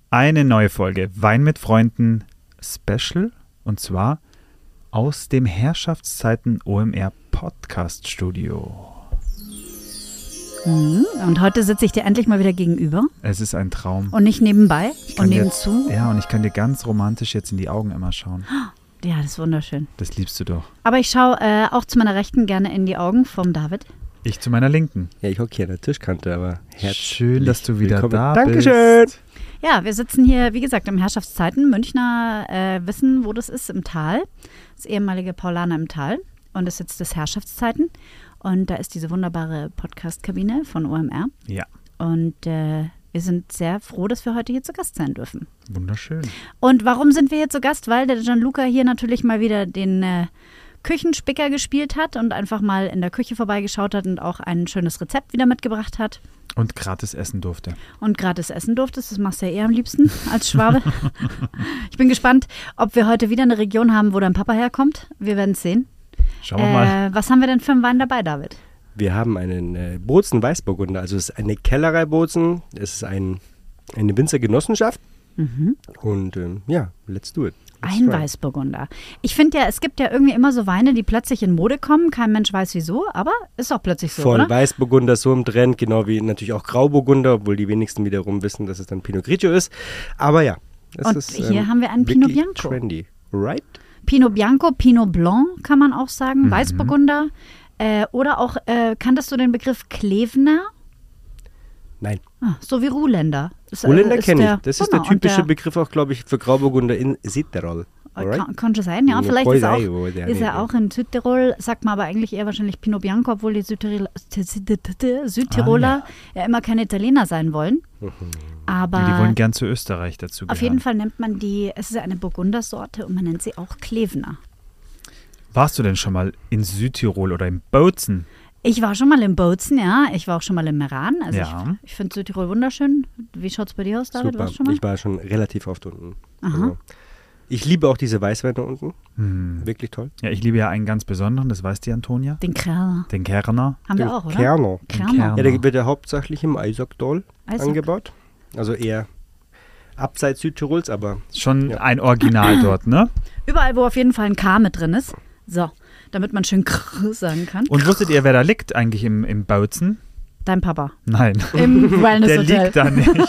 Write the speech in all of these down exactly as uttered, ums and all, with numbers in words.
Eine neue Folge Wein mit Freunden Special und zwar aus dem Herrschaftszeiten O M R Podcast Studio. Mhm. Und heute sitze ich dir endlich mal wieder gegenüber. Es ist ein Traum. Und nicht nebenbei und nebenzu. Dir, ja, und ich kann dir ganz romantisch jetzt in die Augen immer schauen. Ja, das ist wunderschön. Das liebst du doch. Aber ich schaue äh, auch zu meiner Rechten gerne in die Augen vom David. Ich zu meiner Linken. Ja, ich hocke hier an der Tischkante, aber herzlich schön, dass du wieder willkommen. da Dankeschön. bist. Ja, wir sitzen hier, wie gesagt, im Herrschaftszeiten. Münchner äh, wissen, wo das ist, im Tal. Das ehemalige Paulaner im Tal. Und das ist jetzt das Herrschaftszeiten. Und da ist diese wunderbare Podcast-Kabine von O M R. Ja. Und äh, wir sind sehr froh, dass wir heute hier zu Gast sein dürfen. Wunderschön. Und warum sind wir hier zu Gast? Weil der Gianluca hier natürlich mal wieder den äh, Küchenspicker gespielt hat und einfach mal in der Küche vorbeigeschaut hat und auch ein schönes Rezept wieder mitgebracht hat. Und gratis essen durfte. Und gratis essen durftest, das machst du ja eher am liebsten als Schwabe. Ich bin gespannt, ob wir heute wieder eine Region haben, wo dein Papa herkommt. Wir werden es sehen. Schauen wir mal. Äh, was haben wir denn für einen Wein dabei, David? Wir haben einen äh, Bozen Weißburgunder, also es ist eine Kellerei Bozen, es ist ein, eine Winzergenossenschaft Mhm. und ähm, ja, let's do it. Let's Ein try. Weißburgunder. Ich finde ja, es gibt ja irgendwie immer so Weine, die plötzlich in Mode kommen. Kein Mensch weiß wieso, aber ist auch plötzlich so, Voll oder? Weißburgunder so im Trend, genau wie natürlich auch Grauburgunder, obwohl die wenigsten wiederum wissen, dass es dann Pinot Grigio ist. Aber ja, es Und ist hier haben wir einen Pinot wirklich Bianco. trendy, right? Pinot Bianco, Pinot Blanc kann man auch sagen, Mhm. Weißburgunder. Äh, oder auch, äh, kanntest du den Begriff Klevner? Nein, Ah, so wie Ruhländer. Ist, äh, Ruhländer ist kenne der- ich. Das ist genau, der typische und Begriff auch, glaube ich, für Grauburgunder in Südtirol. der, Alright? kann, kann schon sein, ja. Ja, Vielleicht voll ist, auch, sein, wo der ist er nicht- auch in Südtirol, sagt man aber eigentlich eher wahrscheinlich Pinot Bianco, obwohl die Südtirol, Südtiroler Ah, ja immer keine Italiener sein wollen. Aber Die wollen gern zu Österreich dazu gehören. auf jeden Fall nennt man die, es ist eine Burgundersorte und man nennt sie auch Klevner. Warst du denn schon mal in Südtirol oder in Bozen? Ich war schon mal in Bozen, ja. Ich war auch schon mal in Meran. Also Ja. ich, ich finde Südtirol wunderschön. Wie schaut es bei dir aus, David? Super, Warst du schon mal? ich war schon relativ oft unten. Aha. Also, ich liebe auch diese Weißweine unten, Hm. wirklich toll. Ja, ich liebe ja einen ganz besonderen, das weiß die Antonia. Den Kerner. Den Kerner. Haben wir Den auch, oder? Kerner. Kerner. Kerner. Ja, der wird ja hauptsächlich im Eisacktal Eisack. angebaut. Also eher abseits Südtirols, aber Schon Ja. ein Original dort, ne? Überall, wo auf jeden Fall ein K mit drin ist. So, damit man schön krrr sagen kann. Und wusstet ihr, wer da liegt eigentlich im, im Bozen? Dein Papa. Nein. Im Der Wellness-Hotel. liegt da nicht.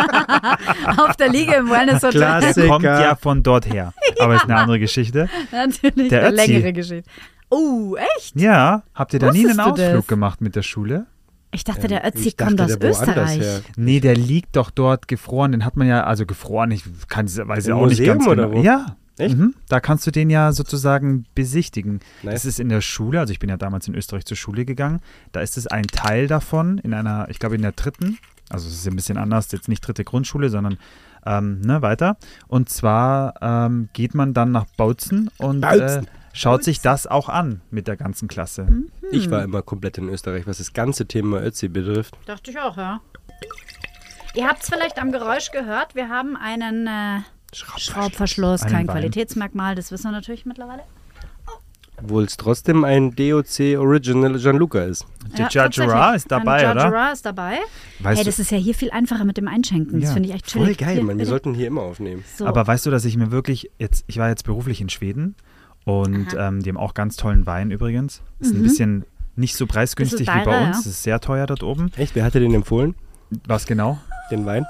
Auf der Liege im Wellness-Hotel. Klasse. Der kommt Klassiker. ja von dort her. Aber ist eine andere Geschichte. Natürlich, Der eine Ötzi. längere Geschichte. Oh, echt? Ja, habt ihr da nie einen Wusstest du Ausflug das? gemacht mit der Schule? Ich dachte, der Ötzi ich dachte, kommt aus der woanders Österreich. her. Nee, der liegt doch dort gefroren. Den hat man ja, also gefroren, ich kann, weiß ja Im auch nicht Museum ganz oder genau. wo? Ja. Echt? Mhm. Da kannst du den ja sozusagen besichtigen. Nice. Das ist in der Schule, also ich bin ja damals in Österreich zur Schule gegangen. Da ist es ein Teil davon in einer, ich glaube in der dritten, also es ist ein bisschen anders, jetzt nicht dritte Grundschule, sondern ähm, ne, weiter. Und zwar ähm, geht man dann nach Bozen und äh, Bozen. schaut sich das auch an mit der ganzen Klasse. Ich war immer komplett in Österreich, was das ganze Thema Ötzi betrifft. Dachte ich auch, ja. Ihr habt es vielleicht am Geräusch gehört. Wir haben einen äh, Schraubverschluss, Einen kein Wein. Qualitätsmerkmal, das wissen wir natürlich mittlerweile. Obwohl es trotzdem ein D O C Original Gianluca ist. Der Ja, Giargera tatsächlich. ist dabei, Ein oder? Giargera ist dabei. Weißt Hey, du, das ist ja hier viel einfacher mit dem Einschenken. Das Ja, finde ich echt Voll chillig. geil, Hier, Mann. Wir bitte. sollten hier immer aufnehmen. So. aber weißt du, dass ich mir wirklich jetzt, ich war jetzt beruflich in Schweden und ähm, die haben auch ganz tollen Wein übrigens. Ist ein bisschen nicht so preisgünstig Bisschen wie bei teurer, uns. ja. Es ist sehr teuer dort oben. Echt? Wer hat dir den empfohlen? Was genau? Den Wein?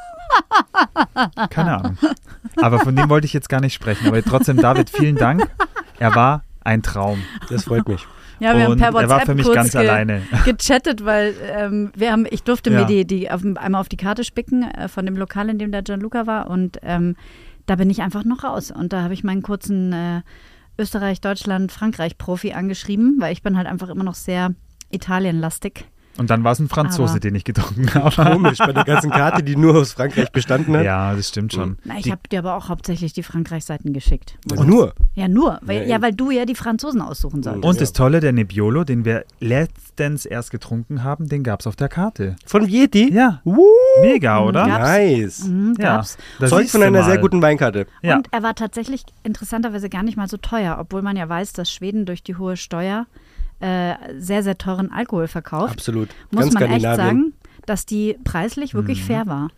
Keine Ahnung. Aber von dem wollte ich jetzt gar nicht sprechen. Aber trotzdem, David, vielen Dank. Er war ein Traum. Das freut mich. Ja, wir haben und per er WhatsApp war für mich kurz ganz ge alleine. gechattet, weil ähm, wir haben, ich durfte Ja. mir die, die auf, einmal auf die Karte spicken äh, von dem Lokal, in dem der Gianluca war und ähm, da bin ich einfach noch raus. Und da habe ich meinen kurzen äh, Österreich, Deutschland, Frankreich-Profi angeschrieben, weil ich bin halt einfach immer noch sehr Italienlastig. Und dann war es ein Franzose, Aber- den ich getrunken habe. Komisch, bei der ganzen Karte, die nur aus Frankreich bestanden hat. Ja, das stimmt schon. Na, ich Die- habe dir aber auch hauptsächlich die Frankreich-Seiten geschickt. Oh, nur. Ja, nur. Weil, Ja, ja, eben. weil du ja die Franzosen aussuchen solltest. Und Ja. das Tolle, der Nebbiolo, den wir letztens erst getrunken haben, den gab es auf der Karte. Von Vieti? Ja, Woo! mega, oder? Gab's. Nice. Mhm, Ja, gab's. da Zeug siehst von du einer mal. sehr guten Weinkarte. Ja. Und er war tatsächlich interessanterweise gar nicht mal so teuer, obwohl man ja weiß, dass Schweden durch die hohe Steuer äh, sehr, sehr teuren Alkohol verkauft. Absolut. Muss Ganz man echt Skandinavien. sagen, dass die preislich wirklich fair war.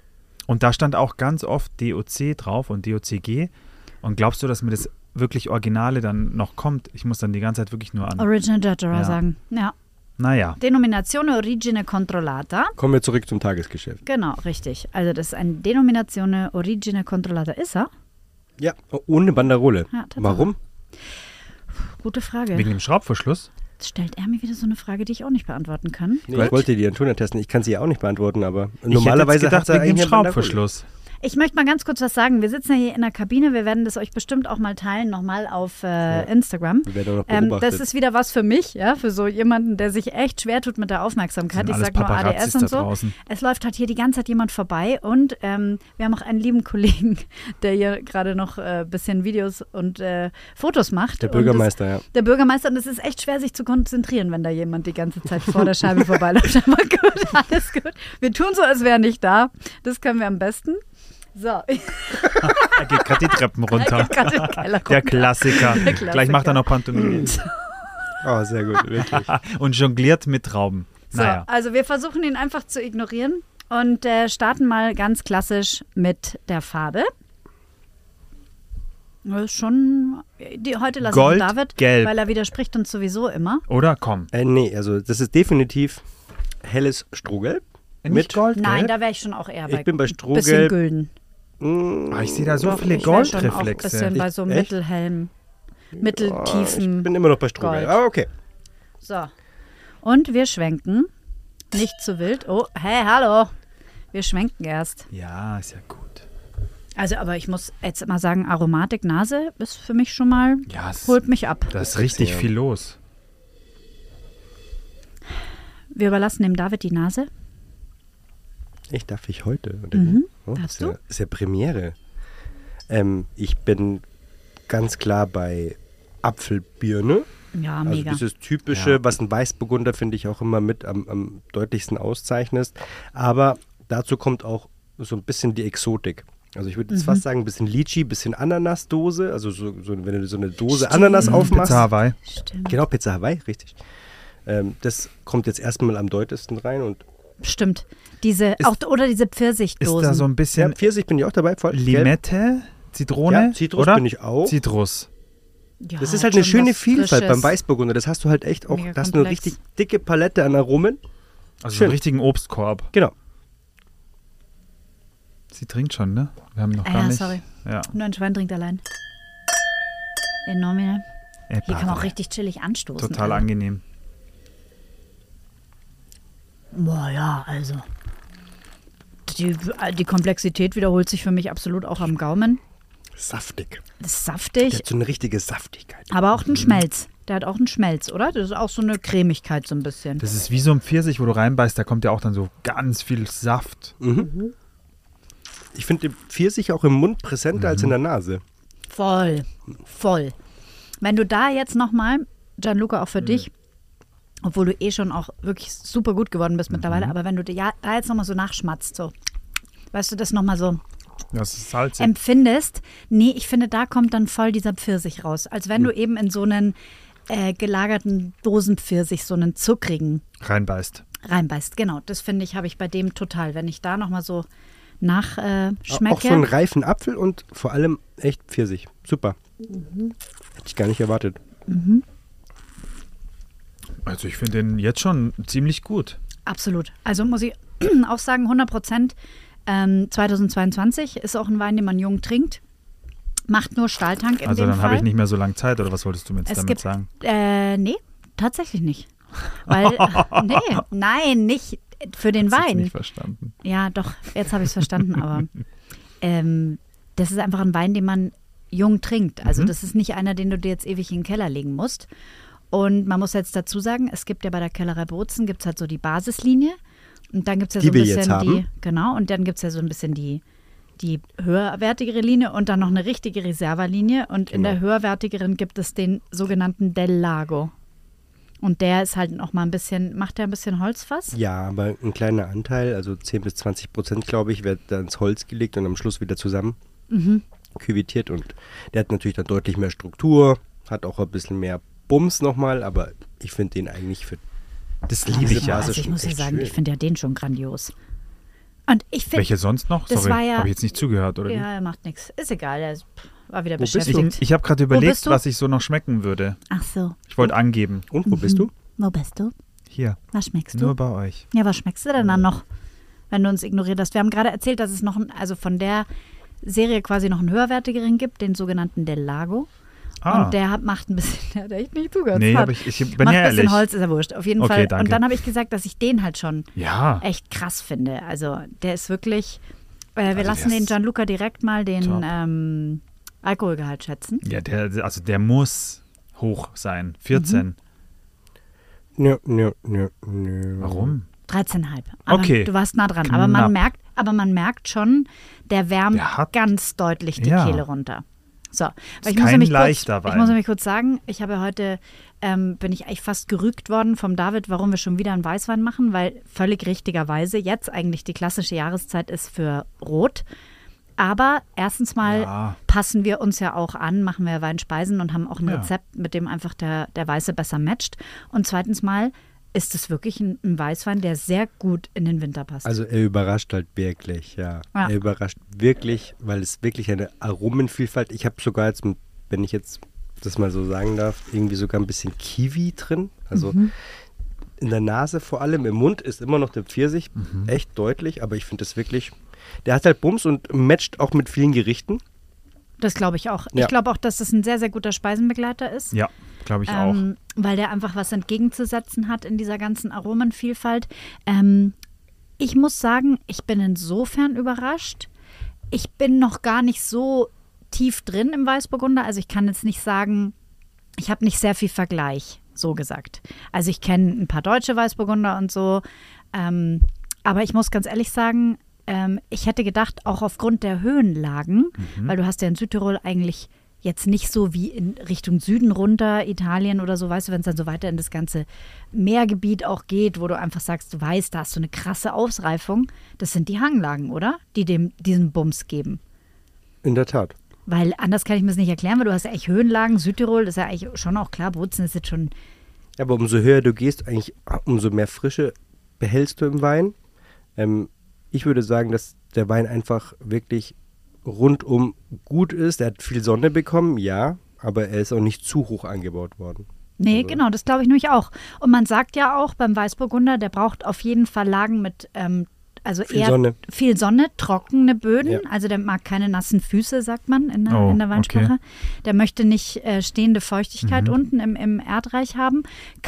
Und da stand auch ganz oft D O C drauf und D O C G. Und glaubst du, dass mir das wirklich Originale dann noch kommt? Ich muss dann die ganze Zeit wirklich nur an. Original Datura Ja. sagen. Ja. Naja. Denominazione Origine Controllata. Kommen wir zurück zum Tagesgeschäft. Genau, richtig. Also das ist eine Denominazione Origine Controllata. Ist er? Ja, ohne Banderole. Ja, Tatsache. Warum? Gute Frage. Wegen dem Schraubverschluss? Jetzt stellt er mir wieder so eine Frage, die ich auch nicht beantworten kann. Nee, ich wollte die Antonia testen. Ich kann sie ja auch nicht beantworten, aber normalerweise ich hätte jetzt gedacht, hat er wegen dem eigentlich eine Banderole. Schraubverschluss. Ich möchte mal ganz kurz was sagen. Wir sitzen ja hier in der Kabine. Wir werden das euch bestimmt auch mal teilen, nochmal auf äh, Ja. Instagram. Wir werden auch noch Ähm, beobachtet. das ist wieder was für mich, ja, für so jemanden, der sich echt schwer tut mit der Aufmerksamkeit. Sind Ich alles sag nur A D S Paparazzis und da so. draußen. Es läuft halt hier die ganze Zeit jemand vorbei und ähm, wir haben auch einen lieben Kollegen, der hier gerade noch ein äh, bisschen Videos und äh, Fotos macht. Der Und Bürgermeister, ja. das, der Bürgermeister, und es ist echt schwer, sich zu konzentrieren, wenn da jemand die ganze Zeit vor der Scheibe vorbeiläuft. Aber gut, alles gut. Wir tun so, als wäre er nicht da. Das können wir am besten. So. Er geht gerade die Treppen runter. Er geht gerade im Keller Der runter. Klassiker. Der Klassiker. Gleich macht er noch Pantomime. Oh, sehr gut, wirklich. Und jongliert mit Trauben. So, Naja. also wir versuchen ihn einfach zu ignorieren und äh, starten mal ganz klassisch mit der Farbe. Das ist schon, die, heute lasse Gold, ich David, gelb. weil er widerspricht uns sowieso immer. Oder? Komm. Äh, nee, also das ist definitiv helles Strohgelb. Nicht Mit- Gold, Nein, gelb? da wäre ich schon auch eher bei Ich bin bei bisschen Strohgelb. gülden. Mm, Ah, ich sehe da so Doch, viele ich wär schon auch ein Goldreflexe. bisschen bei so Ich- echt? mittelhellem, oh, mitteltiefen. ich bin immer noch bei Strohgelb. Gold. Ah, okay. So. Und wir schwenken. Nicht zu wild. Oh, hey, hallo. Wir schwenken erst. Ja, ist ja gut. Also, aber ich muss jetzt mal sagen, Aromatik, Nase ist für mich schon mal, Ja, es, holt mich ab. da ist Das richtig ja. viel los. Wir überlassen dem David die Nase. Ich darf ich heute. Oder? Mhm. Oh, Darfst ist ja, ist ja Premiere. Ähm, ich bin ganz klar bei Apfelbirne. Ja, Also mega. dieses typische, Ja. was ein Weißburgunder, finde ich, auch immer mit am, am deutlichsten auszeichnet. Aber dazu kommt auch so ein bisschen die Exotik. Also ich würde jetzt Mhm. fast sagen, ein bisschen Litchi, ein bisschen Ananasdose. Also so, so, wenn du so eine Dose Ananas aufmachst. Pizza Hawaii. Stimmt. Genau, Pizza Hawaii, richtig. Ähm, das kommt jetzt erstmal am deutlichsten rein. Und Stimmt. Diese, Ist- auch, oder diese Ist Pfirsichdosen. da so ein ja, bisschen Pfirsich bin ich auch dabei, voll. Gelb. Limette, Zitrone? Ja, Zitrus oder? bin ich auch. Zitrus. Ja, Das ist halt eine schon schöne was Vielfalt Frisches. beim Weißburgunder. Das hast du halt echt auch, Mega da hast du eine komplex. richtig dicke Palette an Aromen. Also so Schön. einen richtigen Obstkorb. Genau. Sie trinkt schon, ne? Wir haben noch Ah, gar ja, nicht. sorry. Ja. Nur ein Schwein trinkt allein. Enorm. Ja. Ey, Hier kann man auch Barbara. richtig chillig anstoßen. Total also. angenehm. Boah, ja, also. Die, die Komplexität wiederholt sich für mich absolut auch am Gaumen. Saftig. Das ist Der saftig, hat so eine richtige Saftigkeit. aber auch ein Schmelz. Der hat auch einen Schmelz, oder? Das ist auch so eine Cremigkeit so ein bisschen. Das ist wie so ein Pfirsich, wo du reinbeißt, da kommt ja auch dann so ganz viel Saft. Mhm. Ich finde den Pfirsich auch im Mund präsenter als in der Nase. Voll, voll. Wenn du da jetzt nochmal, Gianluca, auch für Mhm. dich, obwohl du eh schon auch wirklich super gut geworden bist mittlerweile, aber wenn du dir ja, da jetzt nochmal so nachschmatzt, so, weißt du, das nochmal so Das ist salzig. empfindest, nee, ich finde, da kommt dann voll dieser Pfirsich raus. Als wenn du Mhm. eben in so einen äh, gelagerten Dosenpfirsich, so einen zuckrigen Reinbeißt. reinbeißt. Genau, das finde ich, habe ich bei dem total. Wenn ich da nochmal so nachschmecke. Äh, schmecke. Auch so einen reifen Apfel und vor allem echt Pfirsich. Super. Hätte ich gar nicht erwartet. Also ich finde den jetzt schon ziemlich gut. Absolut. Also muss ich auch sagen, hundert Prozent ähm, zweitausendzweiundzwanzig ist auch ein Wein, den man jung trinkt. Macht nur Stahltank in Also dem dann Fall. habe ich nicht mehr so lange Zeit, oder was wolltest du mir jetzt Es damit gibt- sagen? Äh, nee, tatsächlich nicht. Weil, nee, nein, nicht für den Hast du jetzt Wein. nicht verstanden. Ja, doch, jetzt habe ich es verstanden, aber ähm, das ist einfach ein Wein, den man jung trinkt. Also Mhm. das ist nicht einer, den du dir jetzt ewig in den Keller legen musst. Und man muss jetzt dazu sagen, es gibt ja bei der Kellerei Bozen, gibt es halt so die Basislinie und dann gibt es ja Die so ein wir bisschen jetzt haben. die, genau, und dann gibt es ja so ein bisschen die, die höherwertigere Linie und dann noch eine richtige Reserva-Linie und in Genau. der höherwertigeren gibt es den sogenannten Del Lago. Und der ist halt noch mal ein bisschen, macht der ein bisschen Holzfass? Ja, aber ein kleiner Anteil, also zehn bis zwanzig Prozent, glaube ich, wird da ins Holz gelegt und am Schluss wieder zusammen Mhm. küvitiert. Und der hat natürlich dann deutlich mehr Struktur, hat auch ein bisschen mehr Bums nochmal, aber ich finde den eigentlich für Das liebe liebe ich Ja, ja. also Also ich schon muss ja echt sagen, schön. ich finde ja den schon grandios. Und ich finde, Welche sonst noch? das Sorry, war ja- habe ich jetzt nicht zugehört, oder wie? ja, macht nichts. Ist egal, er ist- war wieder Wo bist du? beschäftigt. Ich, ich habe gerade bist überlegt, du? was ich so noch schmecken würde. Ach so, Ich wollte angeben. Und wo bist du? wo bist du? Hier, Was schmeckst du? nur bei euch. Ja, was schmeckst du denn dann noch, wenn du uns ignoriert hast? Wir haben gerade erzählt, dass es noch, ein, also von der Serie quasi noch einen höherwertigeren gibt, den sogenannten Del Lago. Ah, Und der hat, macht ein bisschen, der hat echt nicht zugehört. nee, hat. aber ich, ich bin macht ja ein bisschen ehrlich. Holz, ist ja wurscht, auf jeden Okay, Fall. danke. Und dann habe ich gesagt, dass ich den halt schon Ja, echt krass finde. Also der ist wirklich, äh, wir Also lassen der den ist Gianluca direkt mal den top. ähm, Alkoholgehalt schätzen. ja der, also der muss hoch sein. vierzehn. Nö, nö, nö, nö. Warum? dreizehn Komma fünf. Aber Okay. du warst nah dran. Aber Knapp. man merkt, aber man merkt schon, der wärmt Der hat- ganz deutlich die Ja. Kehle runter. So, weil Ist ich muss, kein nämlich kurz, leichter ich Wein. muss nämlich kurz sagen, ich habe ja heute, ähm, bin ich eigentlich fast gerügt worden vom David, warum wir schon wieder einen Weißwein machen, weil völlig richtigerweise jetzt eigentlich die klassische Jahreszeit ist für Rot. Aber erstens mal Ja. passen wir uns ja auch an, machen wir Weinspeisen und haben auch ein Ja. Rezept, mit dem einfach der, der Weiße besser matcht. Und zweitens mal ist es wirklich ein, ein Weißwein, der sehr gut in den Winter passt. Also er überrascht halt wirklich, ja. Ja. Er überrascht wirklich, weil es wirklich eine Aromenvielfalt, ich habe sogar jetzt, wenn ich jetzt das mal so sagen darf, irgendwie sogar ein bisschen Kiwi drin. Also Mhm. in der Nase vor allem, im Mund ist immer noch der Pfirsich, Mhm. echt deutlich, aber ich finde das wirklich, der hat halt Bums und matcht auch mit vielen Gerichten. Das glaube ich auch. Ja. Ich glaube auch, dass das ein sehr, sehr guter Speisenbegleiter ist. Ja, glaube ich auch. Ähm, weil der einfach was entgegenzusetzen hat in dieser ganzen Aromenvielfalt. Ähm, ich muss sagen, ich bin insofern überrascht. Ich bin noch gar nicht so tief drin im Weißburgunder. Also ich kann jetzt nicht sagen, ich habe nicht sehr viel Vergleich, so gesagt. Also ich kenne ein paar deutsche Weißburgunder und so. Ähm, aber ich muss ganz ehrlich sagen, ähm, ich hätte gedacht, auch aufgrund der Höhenlagen, weil du hast ja in Südtirol eigentlich jetzt nicht so wie in Richtung Süden runter, Italien oder so, weißt du, wenn es dann so weiter in das ganze Meergebiet auch geht, wo du einfach sagst, du weißt, da hast du eine krasse Ausreifung. Das sind die Hanglagen, oder? Die dem diesen Bums geben. In der Tat. Weil anders kann ich mir das nicht erklären, weil du hast ja echt Höhenlagen. Südtirol ist ja eigentlich schon auch klar, Bozen ist jetzt schon. Aber umso höher du gehst, eigentlich umso mehr Frische behältst du im Wein. Ähm, ich würde sagen, dass der Wein einfach wirklich rundum gut ist. Er hat viel Sonne bekommen, ja, aber er ist auch nicht zu hoch angebaut worden. Nee, Also- genau, das glaube ich nämlich auch. Und man sagt ja auch beim Weißburgunder, der braucht auf jeden Fall Lagen mit, ähm, also Viel eher Sonne. viel Sonne, trockene Böden. Ja. Also der mag keine nassen Füße, sagt man in der, Oh, in der Weinsprache. okay. Der möchte nicht äh, stehende Feuchtigkeit Mhm. unten im, im Erdreich haben.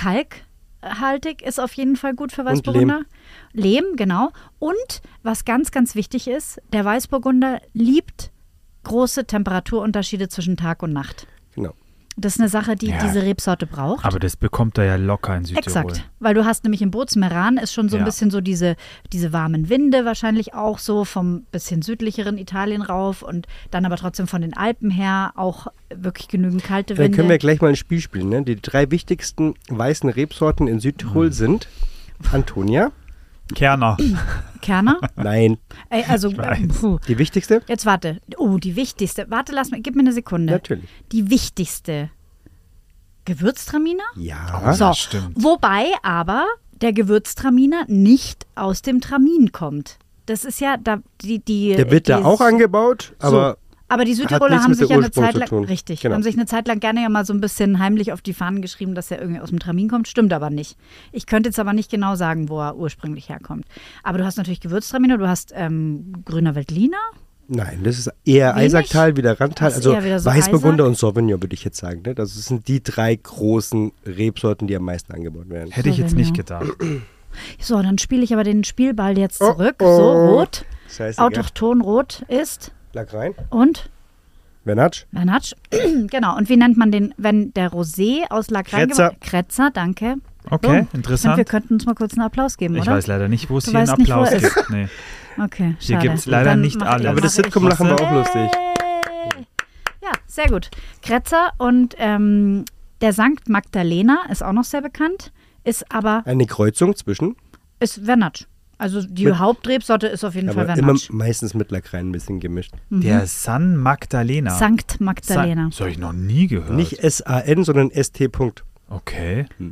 Kalkhaltig ist auf jeden Fall gut für Und Weißburgunder. Lehm, genau. Und was ganz, ganz wichtig ist, der Weißburgunder liebt große Temperaturunterschiede zwischen Tag und Nacht. Genau. Das ist eine Sache, die Ja. diese Rebsorte braucht. Aber das bekommt er ja locker in Südtirol. Exakt, weil du hast nämlich im Bozen-Meran ist schon so ein Ja. bisschen so diese, diese warmen Winde wahrscheinlich auch so vom bisschen südlicheren Italien rauf und dann aber trotzdem von den Alpen her auch wirklich genügend kalte Dann Winde. können wir gleich mal ein Spiel spielen. Ne? Die drei wichtigsten weißen Rebsorten in Südtirol sind Antonia. Kerner. Kerner? Nein. Ey, also, Ich weiß. äh, puh. Die wichtigste? Jetzt warte. Oh, die wichtigste. Warte, lass mal, gib mir eine Sekunde. Natürlich. Die wichtigste. Gewürztraminer? Ja. So, das stimmt. wobei aber der Gewürztraminer nicht aus dem Tramin kommt. Das ist ja da die die Der wird die da auch ist- angebaut, aber Aber die Hat Südtiroler nichts haben mit sich der ja eine Ursprung Zeit zu lang, tun. richtig, Genau. haben sich eine Zeit lang gerne ja mal so ein bisschen heimlich auf die Fahnen geschrieben, dass er irgendwie aus dem Tramin kommt. Stimmt aber nicht. Ich könnte jetzt aber nicht genau sagen, wo er ursprünglich herkommt. Aber du hast natürlich Gewürztraminer, du hast ähm, grüner Veltliner. nein, das ist eher Wenig? Eisacktal, wieder Randtal. Das ist Also eher wieder so Weißburgunder Eisack? und Sauvignon würde ich jetzt sagen. Ne? Das sind die drei großen Rebsorten, die am meisten angebaut werden. Hätte ich jetzt nicht Sauvignon. gedacht. So, dann spiele ich aber den Spielball jetzt Oh, zurück. oh. So, rot. Das heißt, Autochton rot ist Lag rein. und Vernatsch. Bernatsch. Genau. Und wie nennt man den, wenn der Rosé aus Lagrein Kretzer. gemacht- Kretzer, danke. Okay, So. Und wir interessant. könnten uns mal kurz einen Applaus geben, Ich oder? weiß leider nicht, wo es Du hier einen weißt nicht, wo Applaus er ist. gibt. Nee. Okay, Hier schade. gibt's leider Dann nicht mach- alles. Aber das mach Sitcom ich. lachen wir auch lustig. Hey. Ja, sehr gut. Kretzer und ähm, der Sankt Magdalena ist auch noch sehr bekannt, ist aber, Eine Kreuzung zwischen, ist Vernatsch. Also die Mit- Hauptrebsorte ist auf jeden Fall aber immer Vernatsch. meistens mit Lagrein ein bisschen gemischt. Der San Magdalena. Sankt San- Magdalena. Das habe ich noch nie gehört. Nicht S A N, sondern S T. Punkt. Okay.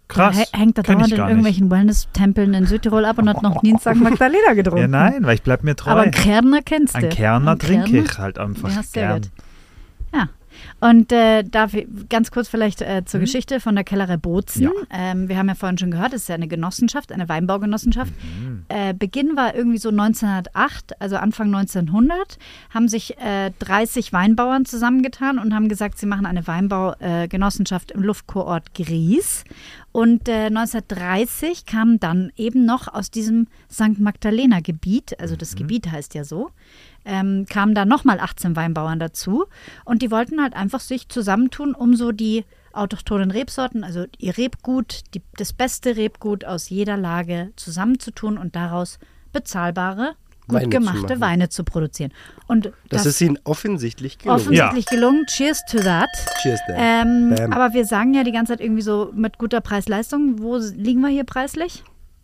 Krass. Der hängt da kenn dauernd ich in gar irgendwelchen Wellness-Tempeln in Südtirol ab und hat noch nie in Sankt Magdalena getrunken. Ja, nein, weil ich bleib mir treu. Aber einen Kerner kennst du. Ein Kerner Einen trinke Kerner? ich halt einfach Ja, sehr gern. gut. Ja. Und äh, dafür ganz kurz vielleicht äh, zur Mhm. Geschichte von der Kellerei Bozen. Ja. Ähm, wir haben ja vorhin schon gehört, es ist ja eine Genossenschaft, eine Weinbaugenossenschaft. Mhm. Äh, Beginn war irgendwie so neunzehnhundertacht, also Anfang neunzehnhundert, haben sich äh, dreißig Weinbauern zusammengetan und haben gesagt, sie machen eine Weinbaugenossenschaft im Luftkurort Gries. Und äh, neunzehnhundertdreißig kam dann eben noch aus diesem Sankt Magdalena-Gebiet, also das Mhm. Gebiet heißt ja so, ähm, kamen da nochmal achtzehn Weinbauern dazu. Und die wollten halt einfach sich zusammentun, um so die autochthonen Rebsorten, also ihr Rebgut, die, das beste Rebgut aus jeder Lage zusammenzutun und daraus bezahlbare, gut Weine zu gemachte machen. Weine zu produzieren. Und Das, das, ist ihnen offensichtlich gelungen. offensichtlich gelungen. Cheers to that. Cheers, Dan. Ähm, Bam. aber wir sagen ja die ganze Zeit irgendwie so mit guter Preis-Leistung. Wo liegen wir hier preislich?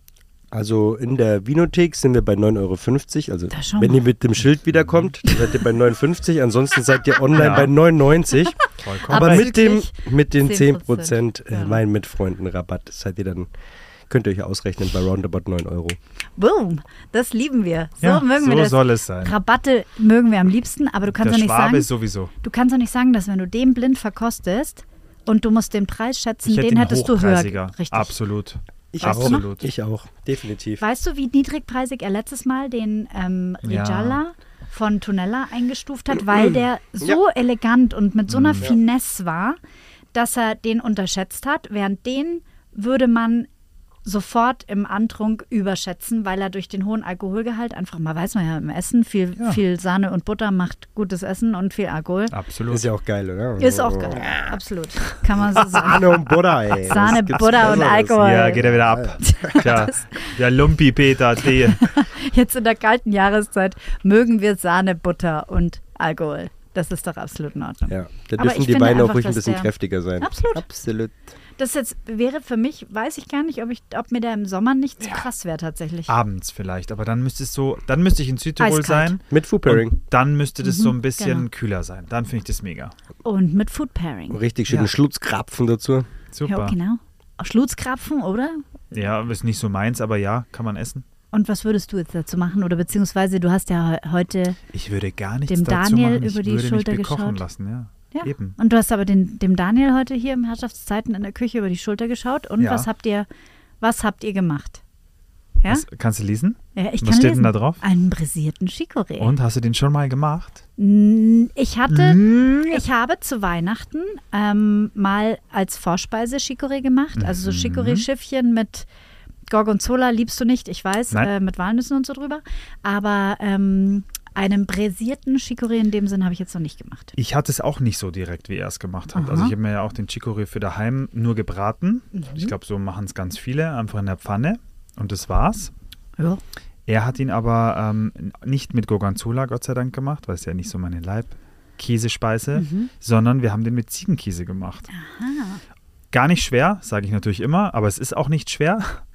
Also in der Vinothek sind wir bei neun Euro fünfzig. Also Da schau wenn mal. ihr mit dem Schild wiederkommt, dann seid ihr bei neun fünfzig. Ansonsten seid ihr online Ja. bei neun neunzig. Vollkommen. Aber mit, dem, Abzüglich mit den zehn zehn Prozent. Prozent äh, Ja. Wein mit Freunden Rabatt seid ihr dann, könnt ihr euch ausrechnen bei roundabout neun Euro. Boom, das lieben wir. So ja, mögen so wir das. soll es sein. Rabatte mögen wir am liebsten, aber du kannst Der doch nicht Schwabe sagen, ist sowieso. du kannst doch nicht sagen, dass wenn du den blind verkostest und du musst den Preis schätzen, Ich hätte den ihn hättest du höher. hochpreisiger. Richtig. Absolut. Ich Weißt auch. du noch? Absolut. Ich auch, definitiv. Weißt du, wie niedrigpreisig er letztes Mal den ähm, Ja. Ricciala von Tonella eingestuft hat, weil der so Ja. elegant und mit so einer Ja. Finesse war, dass er den unterschätzt hat, während den würde man sofort im Antrunk überschätzen, weil er durch den hohen Alkoholgehalt einfach, mal weiß man ja im Essen, viel, Ja. viel Sahne und Butter macht gutes Essen und viel Alkohol. Absolut. Ist ja auch geil, oder? Ist auch geil, absolut. Kann man so sagen. Sahne und Butter, ey. Was Sahne, gibt's Butter und Besseres? Alkohol. Ja, geht er wieder ab. Tja, der Lumpi Peter, die. Jetzt in der kalten Jahreszeit mögen wir Sahne, Butter und Alkohol. Das ist doch absolut in Ordnung. Ja, da Aber dürfen ich die finde Weine auch einfach, ruhig ein dass bisschen der- kräftiger sein. Absolut. Absolut. Das jetzt wäre für mich, weiß ich gar nicht, ob, ich, ob mir der im Sommer nicht zu krass wäre tatsächlich. Abends vielleicht, aber dann müsste es so, dann müsste ich in Südtirol Eiskalt. sein. Mit Food Pairing. Und dann müsste das Mhm, so ein bisschen genau. kühler sein. Dann finde ich das mega. Und mit Food Pairing. Richtig schönen Ja. Schlutzkrapfen dazu. Super. Ja, genau. Schlutzkrapfen, oder? Ja, ist nicht so meins, aber ja, kann man essen. Und was würdest du jetzt dazu machen? Oder beziehungsweise du hast ja he- heute, Ich würde gar nichts Dem dazu Daniel machen. Ich über die würde Schulter mich bekochen geschaut. lassen, ja. ja. Eben. Und du hast aber den, dem Daniel heute hier im Herrschaftszeiten in der Küche über die Schulter geschaut. Und Ja. was habt ihr, was habt ihr gemacht? Ja? Was, kannst du lesen? ja ich was kann steht lesen. denn da drauf? Einen brisierten Chicorée. Und hast du den schon mal gemacht? Mm, Ich hatte, Mm. ich habe zu Weihnachten ähm, mal als Vorspeise Chicorée gemacht. Also so Mhm. Chicorée-Schiffchen mit Gorgonzola liebst du nicht, ich weiß, Nein. äh, mit Walnüssen und so drüber. Aber ähm, einen brisierten Chicorée in dem Sinn habe ich jetzt noch nicht gemacht. Ich hatte es auch nicht so direkt, wie er es gemacht hat. Aha. Also ich habe mir ja auch den Chicorée für daheim nur gebraten. Mhm. Ich glaube, so machen es ganz viele, einfach in der Pfanne. Und das war's. Ja. Er hat ihn aber ähm, nicht mit Gorgonzola, Gott sei Dank, gemacht, weil es ja nicht so meine Leib-Käsespeise, Mhm. sondern wir haben den mit Ziegenkäse gemacht. Aha. Gar nicht schwer, sage ich natürlich immer, aber es ist auch nicht schwer.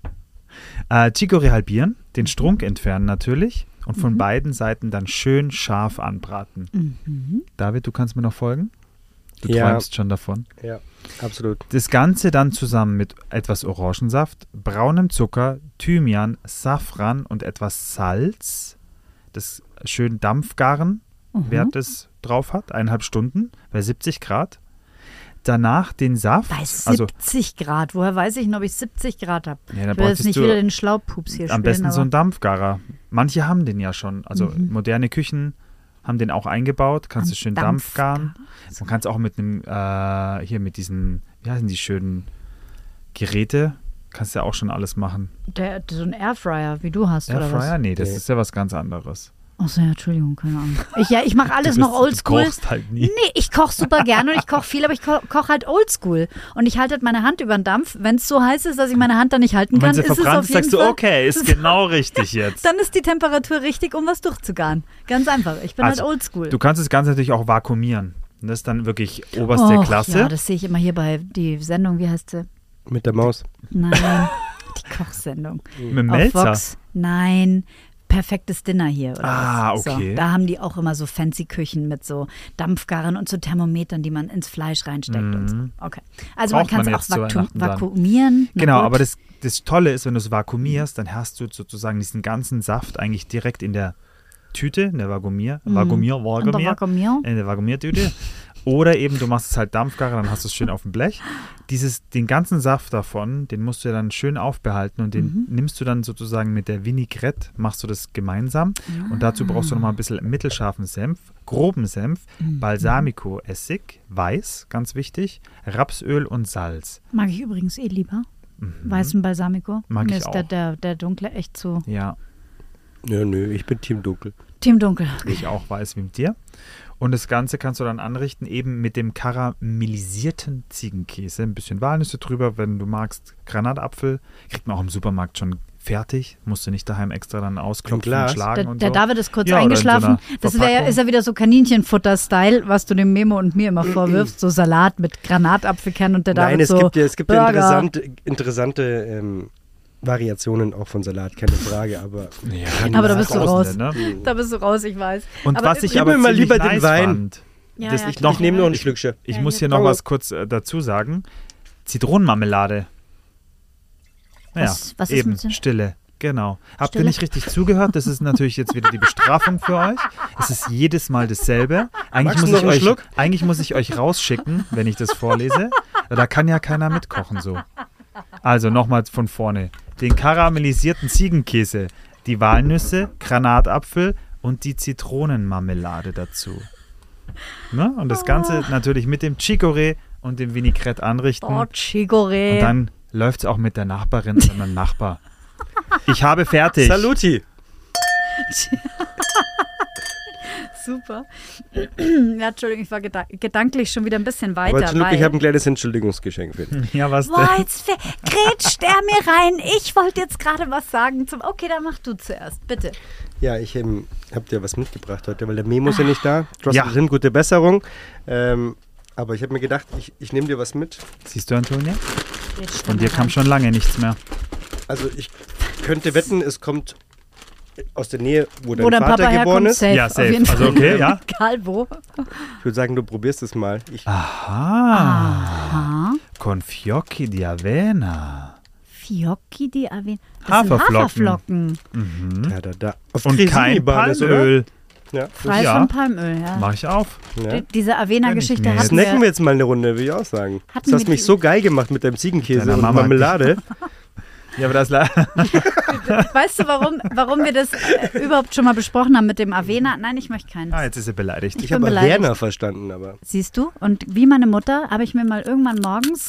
Äh, Chicorée halbieren, den Strunk entfernen natürlich und von Mhm. beiden Seiten dann schön scharf anbraten. Mhm. David, du kannst mir noch folgen? Du Ja. träumst schon davon. Ja, absolut. Das Ganze dann zusammen mit etwas Orangensaft, braunem Zucker, Thymian, Safran und etwas Salz, das schön Dampfgaren, Mhm. wer das drauf hat, eineinhalb Stunden bei siebzig Grad. Danach den Saft, Bei also siebzig Grad. Woher weiß ich denn, ob ich siebzig Grad habe? ja, da Ich will jetzt bräuchtest nicht du wieder den Schlaupups hier am spielen. besten so aber einen Dampfgarer. Manche haben den ja schon, also Mhm. moderne Küchen haben den auch eingebaut, kannst Ein du schön Dampfgarer. Dampfgaren. Man kann es auch mit einem, äh, hier mit diesen, wie heißen die schönen Geräte, kannst du ja auch schon alles machen. Der, so ein Airfryer, wie du hast, oder Airfryer? was? Nee, das Nee. ist ja was ganz anderes. Achso, ja, Entschuldigung, keine Ahnung. Ich, ja, ich mache alles du noch bist, oldschool. Du kochst halt nie. Nee, ich koche super gerne und ich koche viel, aber ich ko koche halt oldschool. Und ich halte halt meine Hand über den Dampf. Wenn es so heiß ist, dass ich meine Hand da nicht halten Und wenn kann, sie ist es verbrannt auf ist, jeden sagst du, Fall, okay, ist genau richtig jetzt. dann ist die Temperatur richtig, um was durchzugaren. Ganz einfach. Ich bin Also, halt oldschool. Du kannst das Ganze natürlich auch vakuumieren. Und das ist dann wirklich oberste Och, Klasse. Ja, das sehe ich immer hier bei die Sendung, wie heißt sie? Mit der Maus. Nein, die Kochsendung. Mit dem Auf Melzer. Vox. Nein, perfektes Dinner hier. Oder Ah, was. okay. So, da haben die auch immer so fancy Küchen mit so Dampfgarern und so Thermometern, die man ins Fleisch reinsteckt Mhm. und so. Okay. Also Braucht man kann man es jetzt auch zu vakuum, Weihnachten dann. vakuumieren. Na Genau, gut. aber das, das Tolle ist, wenn du es vakuumierst, dann hast du sozusagen diesen ganzen Saft eigentlich direkt in der Tüte, in der Vakuumier, Mhm. Vakuumier, Und der Vakuumier, Vakuumier. in der Vakuumiertüte. Oder eben du machst es halt Dampfgarer, dann hast du es schön auf dem Blech. Dieses, den ganzen Saft davon, den musst du ja dann schön aufbehalten und den Mhm. nimmst du dann sozusagen mit der Vinaigrette, machst du das gemeinsam. Und dazu brauchst du nochmal ein bisschen mittelscharfen Senf, groben Senf, Mhm. Balsamico-Essig, weiß, ganz wichtig, Rapsöl und Salz. Mag ich übrigens eh lieber. Mhm. Weißen Balsamico. Mag Mir ich ist der, auch. der, der dunkle echt zu. Ja, Nö, nö, ich bin Team Dunkel. Team Dunkel. ich auch weiß wie mit dir. Und das Ganze kannst du dann anrichten, eben mit dem karamellisierten Ziegenkäse. Ein bisschen Walnüsse drüber, wenn du magst. Granatapfel kriegt man auch im Supermarkt schon fertig. Musst du nicht daheim extra dann ausklopfen Glas. und schlagen Der, und der so. David ist kurz Ja, oder in so eingeschlafen. einer Das wär, Verpackung. ist ja wieder so Kaninchenfutter-Style, was du dem Memo und mir immer vorwirfst. So Salat mit Granatapfelkern und der David Nein, es so gibt ja, es gibt ja Burger. interessante, interessante ähm, Variationen auch von Salat, keine Frage, aber Ja, Aber da bist du raus. Ne? Da bist du raus, ich weiß. Und Aber was ich gib aber mir mal ziemlich lieber den nice Wein. fand, Ja, das, ja, ich, klar. ich nehme noch ein Schlückchen. ich Ja, muss hier- hier noch Danke. was kurz äh, dazu sagen. Zitronenmarmelade. Ja, Was- was ist eben, mit Zit- Stille. Genau. Habt ihr Stille? nicht richtig zugehört? Das ist natürlich jetzt wieder die Bestrafung für euch. Es ist jedes Mal dasselbe. Eigentlich Magst muss, du ich noch einen euch, Schluck? eigentlich muss ich euch rausschicken, wenn ich das vorlese. Da kann ja keiner mitkochen so. Also nochmal von vorne. Den karamellisierten Ziegenkäse, die Walnüsse, Granatapfel und die Zitronenmarmelade dazu. Ne? Und das Ganze natürlich mit dem Chicorée und dem Vinaigrette anrichten. Oh, Chicorée. Und dann läuft es auch mit der Nachbarin oder meinem Nachbar. Ich habe fertig. Saluti. Super. Ja, Entschuldigung, ich war geda gedanklich schon wieder ein bisschen weiter. Aber zum Glück, weil ich habe ein kleines Entschuldigungsgeschenk für dich. Ja, was Boah, denn? jetzt ver- grätscht er mir rein. Ich wollte jetzt gerade was sagen. Zum okay, dann mach du zuerst, bitte. Ja, ich ähm, habe dir was mitgebracht heute, weil der Memo ist ja nicht da. Trotzdem Ja. hin, gute Besserung. Ähm, aber ich habe mir gedacht, ich, ich nehme dir was mit. Siehst du, Antonia? Grätscht Von er dir mir kam rein. schon lange nichts mehr. Also ich könnte wetten, es kommt aus der Nähe, wo dein Wo dein Vater Papa geboren herkommt, ist. safe. Ja, auf safe. jeden Also Fall. okay, ja. Egal wo. Ich würde sagen, du probierst es mal. Ich, Aha. Aha. Con fiocchi di avena. Fiocchi di Avena. Das Haferflocken. sind Haferflocken. Mhm. da, da, da. Auf Und Cresini kein Basis, oder? Palmöl. Ja. Frei Ja. von Palmöl, ja. Mach ich auf. ja. Die, diese Avena-Geschichte Kenn ich hatten nicht. Snacken wir wir. jetzt mal eine Runde, will ich auch sagen. Hatten Das hast wir mich die- so geil gemacht mit deinem Ziegenkäse Deiner und Mama. Marmelade. Ja, aber das la- Weißt du, warum, warum wir das äh, überhaupt schon mal besprochen haben mit dem Avena? Nein, ich möchte keins. Ah, jetzt ist er beleidigt. Ich bin habe beleidigt. Werner verstanden, aber. Siehst du? Und wie meine Mutter habe ich mir mal irgendwann morgens.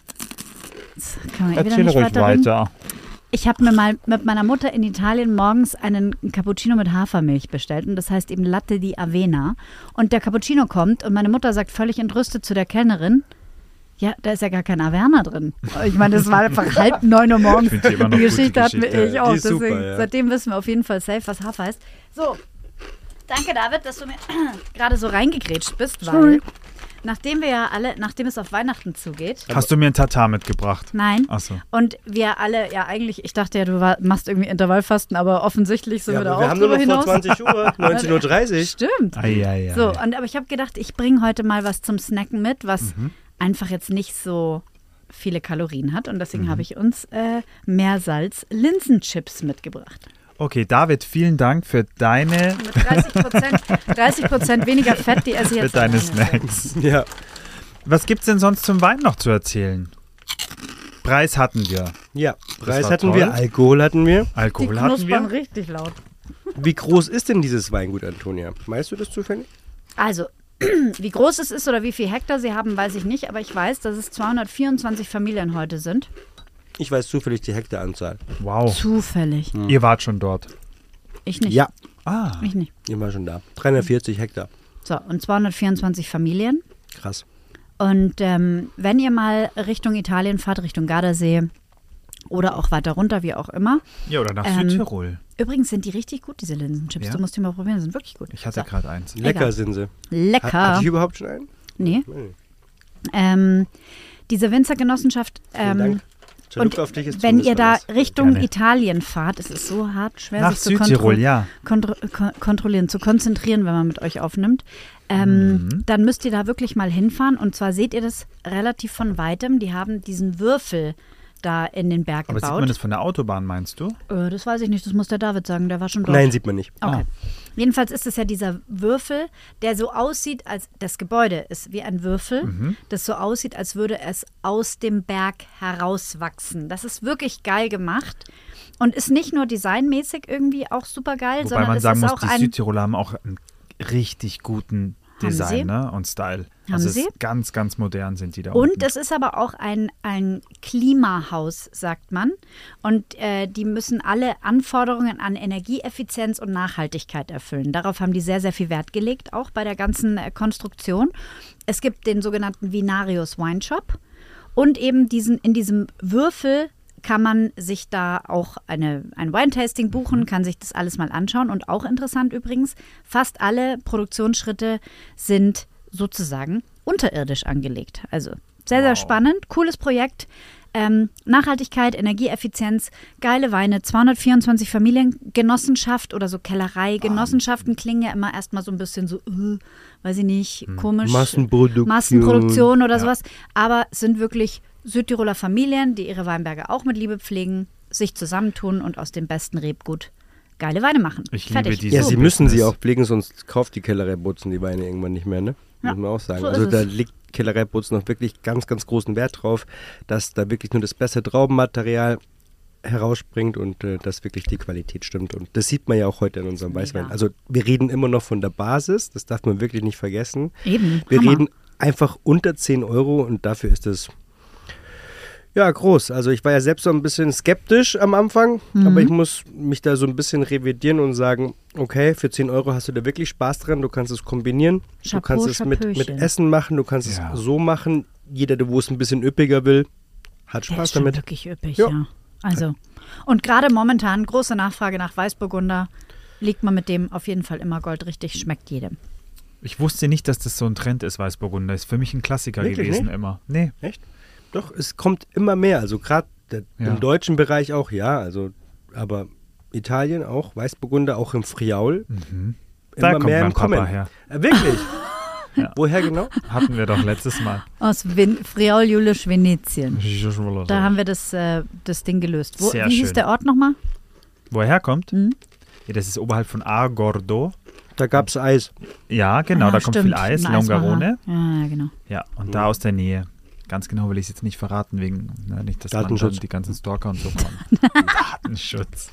Jetzt kann man eh wieder Erzähl nicht ruhig weiterreden. weiter. Ich habe mir mal mit meiner Mutter in Italien morgens einen Cappuccino mit Hafermilch bestellt. Und das heißt eben Latte di Avena. Und der Cappuccino kommt und meine Mutter sagt völlig entrüstet zu der Kellnerin: Ja, da ist ja gar kein Averna drin. Ich meine, das war einfach halb neun Uhr morgens. Ich finde die immer noch Die gut, die Geschichte hatten wir Geschichte. ich auch. Die ist super, Deswegen, ja. Seitdem wissen wir auf jeden Fall safe, was Hafer heißt. So, danke David, dass du mir gerade so reingegrätscht bist, weil nachdem wir ja alle, nachdem es auf Weihnachten zugeht, Hast du mir ein Tatar mitgebracht? nein, Achso. und wir alle, ja eigentlich, ich dachte ja, du war, machst irgendwie Intervallfasten, aber offensichtlich sind Ja, wir da aber wir auch haben nur drüber noch vor hinaus. zwanzig Uhr, neunzehn Uhr dreißig. Stimmt. Eieiei. So, und, aber ich habe gedacht, ich bringe heute mal was zum Snacken mit, was Mhm. einfach jetzt nicht so viele Kalorien hat. Und deswegen Mhm. habe ich uns äh, Meersalz-Linsenchips mitgebracht. Okay, David, vielen Dank für deine, Mit dreißig Prozent, dreißig Prozent weniger Fett, die esse ich für jetzt deine alleine. Snacks. Ja. Was gibt's denn sonst zum Wein noch zu erzählen? Preis hatten wir. Ja, Preis war hatten toll. wir, Alkohol hatten wir. Die Alkohol hatten knuspern wir. richtig laut. Wie groß ist denn dieses Weingut, Antonia? Weißt du das zufällig? Also, wie groß es ist oder wie viel Hektar sie haben, weiß ich nicht. Aber ich weiß, dass es zweihundertvierundzwanzig Familien heute sind. Ich weiß zufällig die Hektaranzahl. Wow. Zufällig. Ihr wart schon dort. Ich nicht. Ja, Ah. Ich nicht. ich war schon da. dreihundertvierzig Hektar. So, und zweihundertvierundzwanzig Familien. Krass. Und ähm, wenn ihr mal Richtung Italien fahrt, Richtung Gardasee oder auch weiter runter, wie auch immer. Ja, oder nach Ähm, Südtirol. Übrigens sind die richtig gut, diese Linsenchips. Ja? Du musst die mal probieren, die sind wirklich gut. Ich hatte so. gerade eins. Lecker Egal. sind sie. Hat, Lecker. hatte ich überhaupt schon einen? Nee. Nee. Ähm, diese Winzergenossenschaft Vielen ähm, Dank. Gianluca, auf dich ist wenn ihr zumindest da anders. Richtung Gerne. Italien fahrt, es ist so hart schwer, Nach sich zu Südtirol, kontro- ja. kontro- kon- kontrollieren, zu konzentrieren, wenn man mit euch aufnimmt. Ähm, Mhm. Dann müsst ihr da wirklich mal hinfahren. Und zwar seht ihr das relativ von Weitem. Die haben diesen Würfel da in den Berg Aber sieht gebaut. man das von der Autobahn, meinst du? Äh, das weiß ich nicht, das muss der David sagen, der war schon dort. Nein, sieht man nicht. Okay. Ah. Jedenfalls ist es ja dieser Würfel, der so aussieht, als das Gebäude ist wie ein Würfel, Mhm. das so aussieht, als würde es aus dem Berg herauswachsen. Das ist wirklich geil gemacht und ist nicht nur designmäßig irgendwie auch super geil, Wobei sondern man es sagen ist muss, auch die ein Südtiroler haben auch einen richtig guten Haben sie? Design, ne? Und Style. Haben also es sie? ist ganz, ganz modern sind die da Und unten. es ist aber auch ein, ein Klimahaus, sagt man. Und äh, die müssen alle Anforderungen an Energieeffizienz und Nachhaltigkeit erfüllen. Darauf haben die sehr, sehr viel Wert gelegt, auch bei der ganzen äh, Konstruktion. Es gibt den sogenannten Vinarius Wine Shop. Und eben diesen, in diesem Würfel kann man sich da auch eine, ein Wine-Tasting buchen, kann sich das alles mal anschauen. Und auch interessant übrigens, fast alle Produktionsschritte sind sozusagen unterirdisch angelegt. Also sehr, sehr Wow. spannend, cooles Projekt. Ähm, Nachhaltigkeit, Energieeffizienz, geile Weine, zweihundertvierundzwanzig Familiengenossenschaft oder so Kellerei-Genossenschaften klingen ja immer erstmal so ein bisschen so, äh, weiß ich nicht, komisch. Massenproduktion. Massenproduktion oder Ja. sowas. Aber es sind wirklich Südtiroler Familien, die ihre Weinberge auch mit Liebe pflegen, sich zusammentun und aus dem besten Rebgut geile Weine machen. Ich Fertig. liebe diese Ja, So. sie müssen sie Business. auch pflegen, sonst kauft die Kellerei Butzen die Weine irgendwann nicht mehr, ne? Ja, Muss man auch sagen. so ist also da es. liegt Kellerei Butzen noch wirklich ganz, ganz großen Wert drauf, dass da wirklich nur das beste Traubenmaterial herausspringt und äh, dass wirklich die Qualität stimmt. Und das sieht man ja auch heute in unserem Mega. Weißwein. Also wir reden immer noch von der Basis, das darf man wirklich nicht vergessen. Eben. Wir Hammer. reden einfach unter zehn Euro und dafür ist es ja groß. Also ich war ja selbst so ein bisschen skeptisch am Anfang, Mhm. aber ich muss mich da so ein bisschen revidieren und sagen, okay, für zehn Euro hast du da wirklich Spaß dran, du kannst es kombinieren, Chapeau, du kannst es mit, mit Chapeauchen. Essen machen, du kannst Ja. es so machen. Jeder, der wo es ein bisschen üppiger will, hat Der Spaß ist schon damit. wirklich üppig, Ja. ja. Also, und gerade momentan große Nachfrage nach Weißburgunder, liegt man mit dem auf jeden Fall immer goldrichtig, schmeckt jedem. Ich wusste nicht, dass das so ein Trend ist, Weißburgunder. Ist für mich ein Klassiker Wirklich gewesen nicht? immer. Nee. Echt? Doch, es kommt immer mehr. Also gerade Ja. im deutschen Bereich auch, ja. Also, aber Italien auch, Weißburgunder auch im Friaul. Mhm. Immer Da kommt mehr mein im Kommen. Papa her. Äh, wirklich? Ja. Woher genau? Hatten wir doch letztes Mal. Aus Vin- Friaul Julisch Venetien. Da haben wir das, äh, das Ding gelöst. Wo, Sehr wie hieß schön. der Ort nochmal? Wo er herkommt? Mhm. Ja, das ist oberhalb von Agordo. Da gab es Eis. Ja, genau, Ah, da kommt stimmt, viel Eis, ein Longarone. Eismacher. Ja, genau. Ja, und da aus der Nähe. Ganz genau will ich es jetzt nicht verraten, wegen ne, nicht, dass man Datenschutz. dann die ganzen Stalker und so kommen. Datenschutz.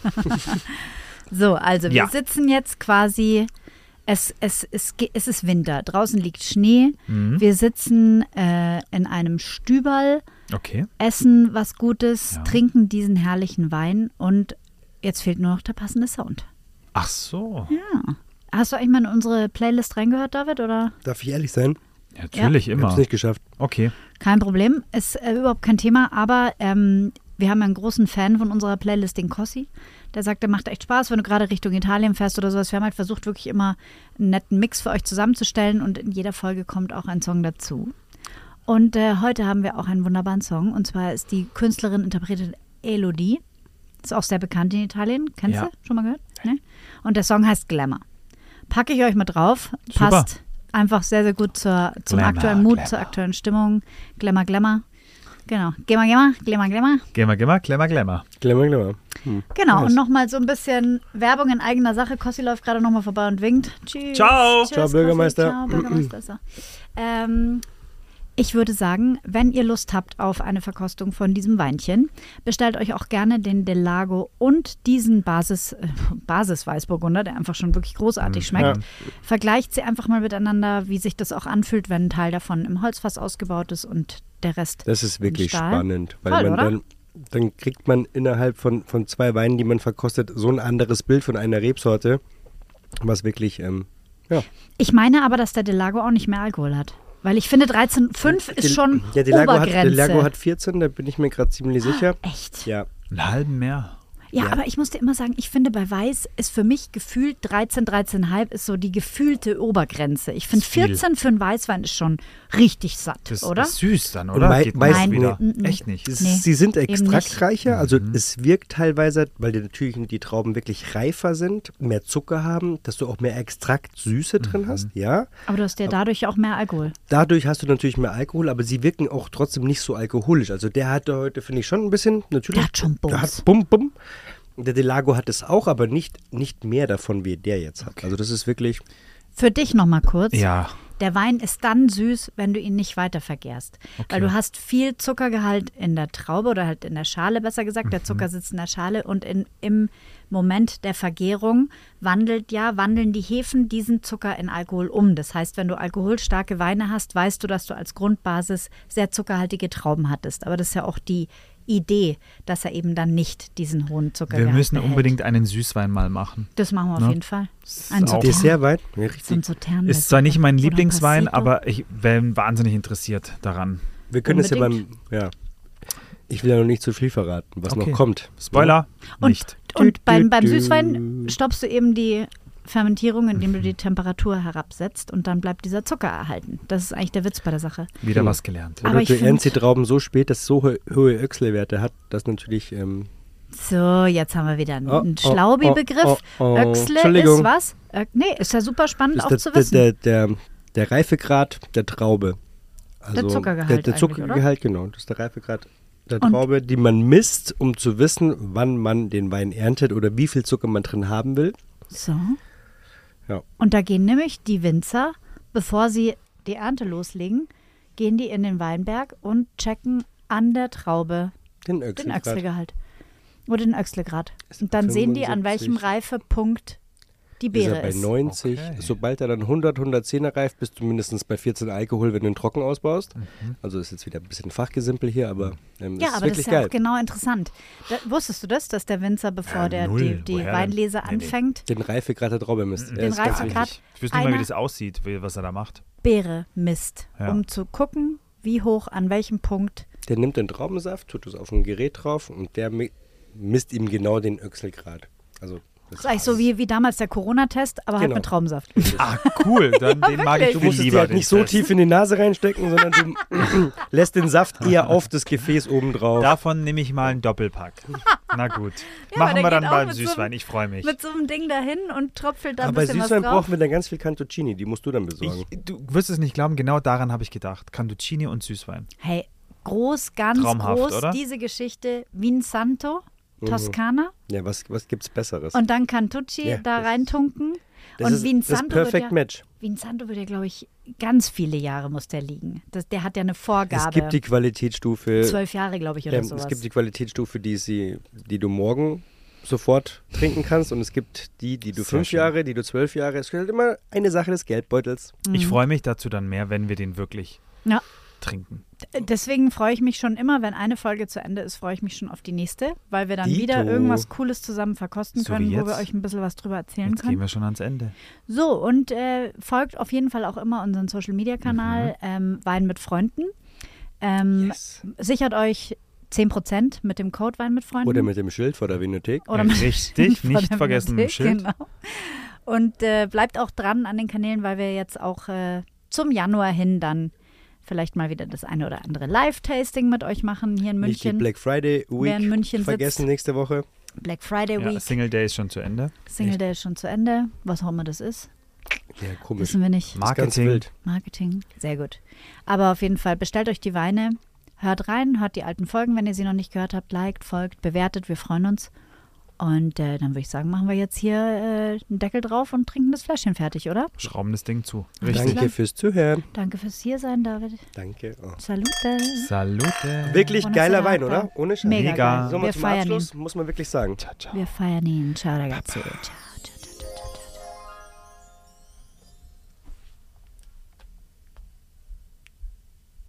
So, also wir Ja. sitzen jetzt quasi, es, es, es, ge- es ist Winter, draußen liegt Schnee, Mhm. wir sitzen äh, in einem Stüberl, Okay. essen was Gutes, Ja. trinken diesen herrlichen Wein und jetzt fehlt nur noch der passende Sound. Ach so. Ja. Hast du eigentlich mal in unsere Playlist reingehört, David, oder? Darf ich ehrlich sein? Ja, natürlich Ich habe immer. es nicht geschafft. Okay. Kein Problem, ist äh, überhaupt kein Thema, aber ähm, wir haben einen großen Fan von unserer Playlist, den Kossi. Der sagt, der macht echt Spaß, wenn du gerade Richtung Italien fährst oder sowas. Wir haben halt versucht, wirklich immer einen netten Mix für euch zusammenzustellen und in jeder Folge kommt auch ein Song dazu. Und äh, heute haben wir auch einen wunderbaren Song und zwar ist die Künstlerin interpretiert Elodie. Ist auch sehr bekannt in Italien. Kennst Ja. du? Schon mal gehört? Ne? Und der Song heißt Glamour. Packe ich euch mit drauf. Super. Passt einfach sehr, sehr gut zur, zum Glamour, aktuellen Mut, Glamour. zur aktuellen Stimmung. Glamour, Glamour. Genau. Glamour, Glamour, Glamour, Glamour. Glemmer, glemmer, glemmer, glemmer. Glimmer, glimmer. Hm. Genau. Nice. Und nochmal so ein bisschen Werbung in eigener Sache. Kossi läuft gerade nochmal vorbei und winkt. Tschüss. Ciao. Tschüss, Ciao, Kossi. Bürgermeister. Ciao, Bürgermeister. ist er. ähm, ich würde sagen, wenn ihr Lust habt auf eine Verkostung von diesem Weinchen, bestellt euch auch gerne den Del Lago und diesen Basis, äh, Basis-Weißburgunder, der einfach schon wirklich großartig schmeckt. Ja. Vergleicht sie einfach mal miteinander, wie sich das auch anfühlt, wenn ein Teil davon im Holzfass ausgebaut ist und der Rest. Das ist wirklich Stahl. spannend, weil Voll, man oder? dann, dann kriegt man innerhalb von, von zwei Weinen, die man verkostet, so ein anderes Bild von einer Rebsorte, was wirklich, ähm, ja. Ich meine aber, dass der Del Lago auch nicht mehr Alkohol hat. Weil ich finde, dreizehn Komma fünf ist Del- schon ja, Del Lago hat, Obergrenze. Del Lago hat vierzehn, da bin ich mir gerade ziemlich sicher. Echt? Ja, Einen halben mehr. Ja, Ja. aber ich muss dir immer sagen, ich finde bei Weiß ist für mich gefühlt dreizehn, dreizehn Komma fünf ist so die gefühlte Obergrenze. Ich finde Ist viel. vierzehn für einen Weißwein ist schon richtig satt, Das oder? ist süß dann, Und oder? Wei- Geht Weiß- noch wieder. Nein, mm, mm. Echt nicht. Es- Nee, Sie sind eben nicht. extraktreicher, also Mhm. es wirkt teilweise, weil die natürlich die Trauben wirklich reifer sind, mehr Zucker haben, dass du auch mehr Extraktsüße drin hast, ja. Aber du hast ja dadurch auch mehr Alkohol. Dadurch hast du natürlich mehr Alkohol, aber sie wirken auch trotzdem nicht so alkoholisch. Also der hatte heute, finde ich, schon ein bisschen, natürlich. Der hat schon Bums. Der hat Bum, Bum. Der Delago hat es auch, aber nicht, nicht mehr davon, wie der jetzt hat. Also das ist wirklich, Für dich nochmal kurz. Ja, Der Wein ist dann süß, wenn du ihn nicht weiter vergärst. Okay. Weil du hast viel Zuckergehalt in der Traube oder halt in der Schale, besser gesagt. Mhm. Der Zucker sitzt in der Schale und in, im Moment der Vergärung wandelt ja, wandeln die Hefen diesen Zucker in Alkohol um. Das heißt, wenn du alkoholstarke Weine hast, weißt du, dass du als Grundbasis sehr zuckerhaltige Trauben hattest. Aber das ist ja auch die Idee, dass er eben dann nicht diesen hohen Zuckergehalt wir müssen behält. unbedingt einen Süßwein mal machen. Das machen wir auf Ne? jeden Fall. ist Ein auch- Sautern. Dessertwein. Ja, So richtig. ein Sautern Ist mit zwar nicht mein oder ein Lieblingswein, Passito. aber ich wäre wahnsinnig interessiert daran. Wir können es ja beim, Unbedingt. ja. Ich will ja noch nicht zu viel verraten, was Okay. noch kommt. Spoiler, Und, nicht. und Dü, beim, dü, beim dü. Süßwein stoppst du eben die Fermentierung, indem du die Temperatur herabsetzt und dann bleibt dieser Zucker erhalten. Das ist eigentlich der Witz bei der Sache. Wieder Hm. was gelernt. Aber Oder ich du find- ernst die Trauben so spät, dass es so ho- hohe Öchselwerte hat, dass natürlich ähm, So, jetzt haben wir wieder einen, Oh, einen oh, Schlaubi-Begriff. oh, oh, oh. Öchsle Entschuldigung. ist was? Ö nee, ist ja super spannend ist auch der, zu der, wissen. der, der, der Reifegrad der Traube. Also Zuckergehalt Der, der eigentlich, Zuckergehalt, genau. Das ist der Reifegrad der Und- Traube, die man misst, um zu wissen, wann man den Wein erntet oder wie viel Zucker man drin haben will. So. Ja. Und da gehen nämlich die Winzer, bevor sie die Ernte loslegen, gehen die in den Weinberg und checken an der Traube Den den Öchselgrad. Öchslegehalt. Oder den Öchslegrad. Ist Und dann sehen die, an welchem fünfundsiebzig. Reifepunkt die Ist Beere er bei ist. neunzig. Okay. Sobald er dann hundert, hundertzehner reift, bist du mindestens bei vierzehn Alkohol, wenn du ihn trocken ausbaust. Mhm. Also ist jetzt wieder ein bisschen Fachgesimpel hier, aber ähm, Ja, das ist aber das wirklich ist ja geil. auch genau interessant. Da, wusstest du das, dass der Winzer, bevor Ja, der null. die, die Woher denn? Weinlese Nee, nee. anfängt, Den Reifegrad der Traube misst. Ja, Den ist ganz Reifegrad- wichtig. Ich wüsste nicht mal, wie einer- das aussieht, wie, was er da macht. Beere misst, Ja. um zu gucken, wie hoch, an welchem Punkt. Der nimmt den Traubensaft, tut es auf ein Gerät drauf und der mi- misst ihm genau den Öchselgrad. Also Das ist eigentlich so wie, wie damals der Corona-Test, aber halt Genau. mit Traubensaft. Ah, cool. Dann den mag ich Du viel musst es dir lieber. halt den nicht so Test. tief in die Nase reinstecken, sondern du lässt den Saft eher auf das Gefäß oben drauf. Davon nehme ich mal einen Doppelpack. Na gut. Ja, Machen aber der wir dann geht auch beim mit so Süßwein. einem- Ich freue mich. Mit so einem Ding dahin und tröpfelt da ein Aber bei bisschen was Süßwein drauf. brauchen wir dann ganz viel Cantuccini, die musst du dann besorgen. Ich, du wirst es nicht glauben, genau daran habe ich gedacht. Cantuccini und Süßwein. Hey, groß, ganz Traumhaft, groß, oder? diese Geschichte Vinsanto, Mhm. Toskana Ja, was, was gibt's Besseres? und dann Cantucci Ja, da das- reintunken. das und ist das Vinsanto Perfect wird ja, Match. Vinsanto wird ja, glaube ich, ganz viele Jahre muss der liegen. Das, der hat ja eine Es Vorgabe. gibt die Qualitätsstufe, Zwölf Jahre, glaube ich, oder ähm, sowas. es gibt die Qualitätsstufe, die, sie, die du morgen sofort trinken kannst und es gibt die, die du Sehr fünf schön. Jahre, die du zwölf Jahre. Es ist halt immer eine Sache des Geldbeutels. Ich Mhm. freue mich dazu dann mehr, wenn wir den wirklich Ja. trinken. Deswegen freue ich mich schon immer, wenn eine Folge zu Ende ist, freue ich mich schon auf die nächste, weil wir dann Dito. wieder irgendwas Cooles zusammen verkosten So können, wie wo wir jetzt. euch ein bisschen was drüber erzählen Jetzt gehen können. wir schon ans Ende. So, und äh, folgt auf jeden Fall auch immer unseren Social-Media-Kanal Mhm. ähm, Wein mit Freunden. Ähm, Yes. Sichert euch zehn Prozent mit dem Code Wein mit Freunden. Oder mit dem Schild vor der Vinothek. Oder mit Richtig, vor nicht der vergessen mit dem Bibliothek, Schild. Genau. Und äh, bleibt auch dran an den Kanälen, weil wir jetzt auch äh, zum Januar hin dann vielleicht mal wieder das eine oder andere Live-Tasting mit euch machen hier in Nicht die München. Black Friday Wer in Week München vergessen sitzt. nächste Woche. Black Friday Ja, Week, Single Day ist schon zu Ende. Single Day ist schon zu Ende, was auch immer das ist, Ja, komisch. wissen wir nicht. Das ist ganz Marketing. wild. Marketing, sehr gut. Aber auf jeden Fall, bestellt euch die Weine, hört rein, hört die alten Folgen, wenn ihr sie noch nicht gehört habt, liked, folgt, bewertet, wir freuen uns. Und äh, dann würde ich sagen, machen wir jetzt hier äh, einen Deckel drauf und trinken das Fläschchen fertig, oder? Schrauben das Ding zu. Richtig. Richtig. Danke fürs Zuhören. Danke fürs Hiersein, David. Danke. Oh. Salute. Salute. Wirklich Buonasera. geiler Wein, oder? Ohne Scheiß. Mega, Mega. geil. So, mal Wir zum feiern Abschluss, muss man wirklich sagen. Ciao, ciao. ihn. Wir feiern ihn. Ciao, ragazzi. Ciao.